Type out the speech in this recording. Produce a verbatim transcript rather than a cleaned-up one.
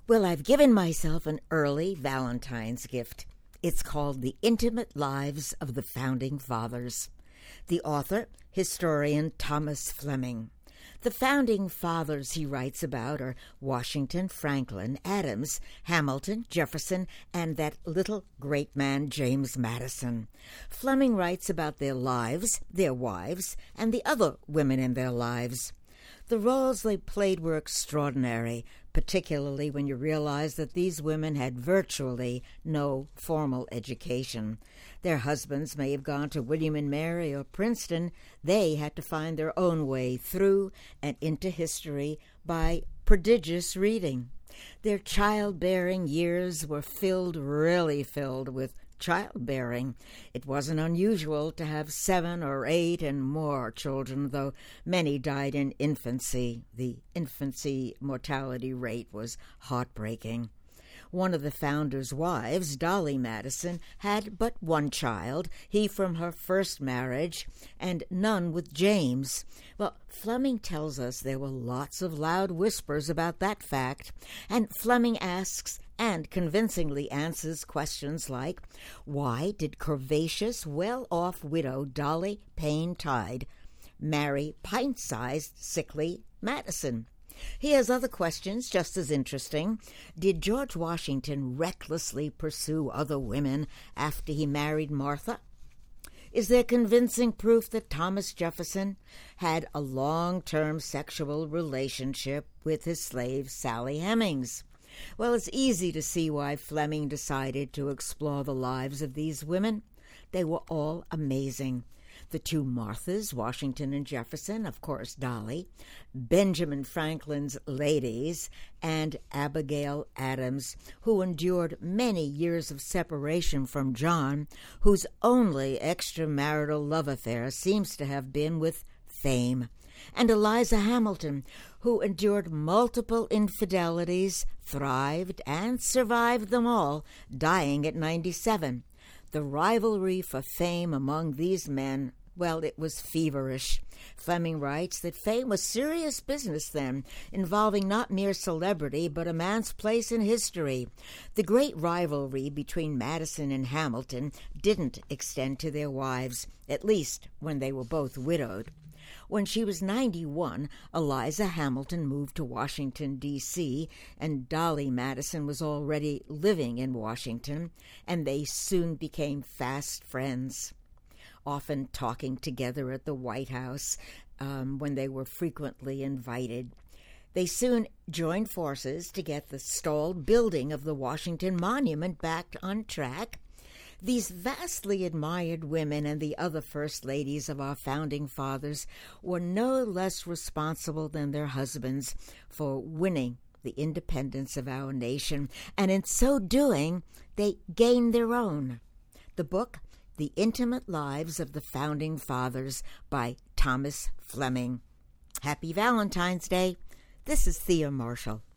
Well, I've given myself an early Valentine's gift. It's called The Intimate Lives of the Founding Fathers. The author, historian Thomas Fleming. The founding fathers he writes about are Washington, Franklin, Adams, Hamilton, Jefferson, and that little great man James Madison. Fleming writes about their lives, their wives, and the other women in their lives. The roles they played were extraordinary, particularly when you realize that these women had virtually no formal education. Their husbands may have gone to William and Mary or Princeton. They had to find their own way through and into history by prodigious reading. Their childbearing years were filled, really filled, with childbearing. It wasn't unusual to have seven or eight and more children, though many died in infancy. The infancy mortality rate was heartbreaking. One of the founders' wives, Dolly Madison, had but one child, he from her first marriage, and none with James. Well, Fleming tells us there were lots of loud whispers about that fact, and Fleming asks and convincingly answers questions like, why did curvaceous, well-off widow Dolly Payne Tide marry pint-sized, sickly Madison? He has other questions just as interesting. Did George Washington recklessly pursue other women after he married Martha? Is there convincing proof that Thomas Jefferson had a long-term sexual relationship with his slave Sally Hemings? Well, it's easy to see why Fleming decided to explore the lives of these women. They were all amazing. The two Marthas, Washington and Jefferson, of course, Dolly, Benjamin Franklin's ladies, and Abigail Adams, who endured many years of separation from John, whose only extramarital love affair seems to have been with fame, and Eliza Hamilton, who endured multiple infidelities, thrived, and survived them all, dying at ninety-seven. The rivalry for fame among these men, well, it was feverish. Fleming writes that fame was serious business then, involving not mere celebrity, but a man's place in history. The great rivalry between Madison and Hamilton didn't extend to their wives, at least when they were both widowed. When she was ninety-one, Eliza Hamilton moved to Washington, D C, and Dolly Madison was already living in Washington, and they soon became fast friends, often talking together at the White House um, when they were frequently invited. They soon joined forces to get the stalled building of the Washington Monument back on track. These vastly admired women and the other first ladies of our founding fathers were no less responsible than their husbands for winning the independence of our nation, and in so doing, they gained their own. The book, The Intimate Lives of the Founding Fathers by Thomas Fleming. Happy Valentine's Day. This is Thea Marshall.